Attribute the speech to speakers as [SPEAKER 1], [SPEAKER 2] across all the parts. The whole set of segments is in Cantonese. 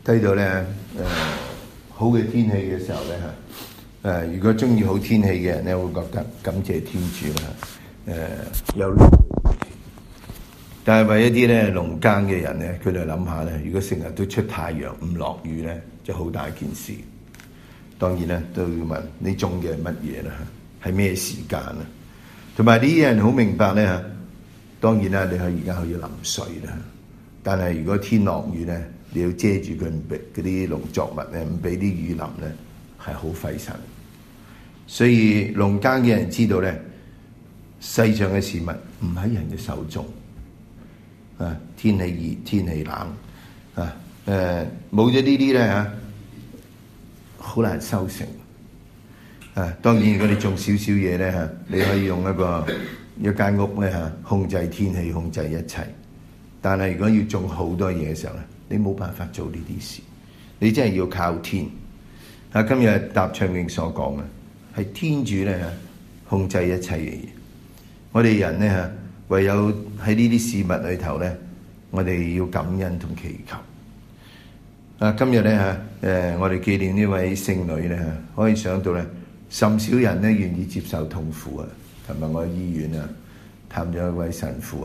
[SPEAKER 1] 睇到咧好嘅天氣嘅時候咧如果中意好天氣嘅人咧，會覺得感謝天主啦。有落雨，但係為一啲咧農耕嘅人咧，佢哋諗下咧，如果成日都出太陽唔落雨咧，就好大件事。當然咧都要問你種嘅係乜嘢啦，係咩時間啊？同埋呢啲人好明白咧，當然啦，你而家可以淋水啦，但係如果天落雨咧，你要遮住佢，唔俾嗰啲農作物咧，唔俾啲雨淋咧，係好費神。所以農耕嘅人知道咧，世上嘅事物唔喺人嘅手中。天氣熱，天氣冷，冇咗呢啲咧好難收成。當然如果你種少少嘢咧你可以用一間屋咧控制天氣，控制一切。但係如果要種好多嘢嘅時候咧，你冇辦法做呢啲事，你真係要靠天。今日答唱詠所講嘅係天主咧控制一切嘅嘢，我哋人咧唯有喺呢啲事物裏頭咧，我哋要感恩同祈求。今日咧我哋紀念呢位聖女咧，可以想到咧，甚少人咧願意接受痛苦啊。琴日我喺醫院探咗一位神父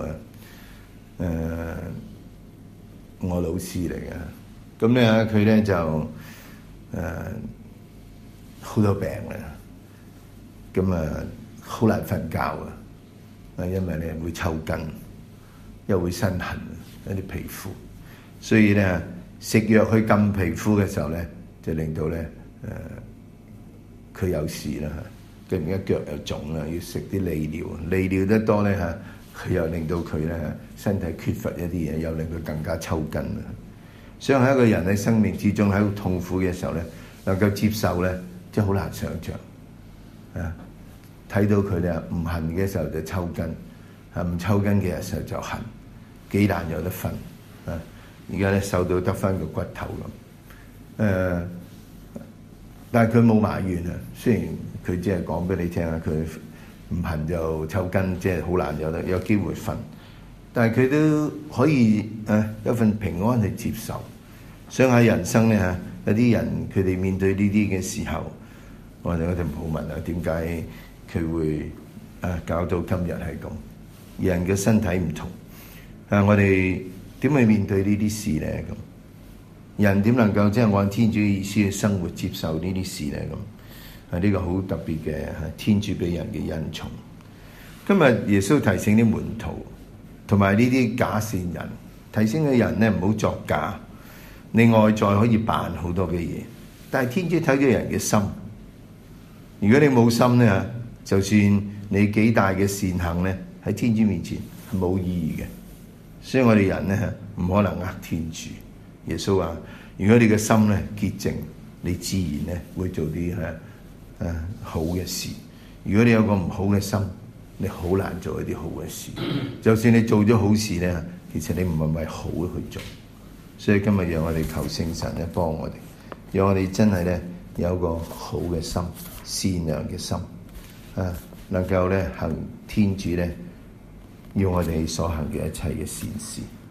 [SPEAKER 1] 我老師嚟嘅，咁咧佢咧就好多病啦，咁好難瞓覺因為咧會抽筋，又會身痕一啲皮膚，所以咧食藥去禁皮膚嘅時候咧，就令到咧佢有事啦嚇，跟住而家腳又腫啦，要食啲利尿，利尿得多咧佢又令到佢咧身體缺乏一啲嘢，又令佢更加抽筋啦。所以喺一個人喺生命之中喺度痛苦嘅時候咧，能夠接受咧，真係好難想像。睇到佢哋唔痕嘅時候就抽筋，唔抽筋嘅時候就痕，幾難有得瞓。而家咧瘦到得返個骨頭咁。但係佢冇埋怨啊，雖然佢只係講俾你聽佢唔痕就抽筋，即係好難有機會瞓，但係佢都可以有份平安去接受。想喺人生咧有啲人佢哋面對呢啲嘅時候，我哋唔好問點解佢會搞到今日係咁。人嘅身體唔同，我哋點去面對呢啲事咧？咁人點能夠即係按天主嘅意思去生活接受呢啲事咧？咁呢個好特別嘅天主俾人嘅恩寵。今日耶穌提醒啲門徒同埋呢啲假善人，提醒嘅人咧唔好作假。你外在可以扮好多嘅嘢，但係天主睇到人嘅心。如果你冇心咧，就算你幾大嘅善行咧，喺天主面前係冇意義嘅。所以我哋人咧唔可能呃天主。耶穌話：如果你嘅心咧潔淨，你自然咧會做啲好嘅事。如果你有個唔好嘅心，你好難做一啲好嘅事。就算你做咗好事咧，其實你唔係為好去做。所以今日讓我哋求聖神咧幫我哋，讓我哋真係咧有個好嘅心、善良嘅心，能夠咧行天主咧要我哋所行嘅一切嘅善事。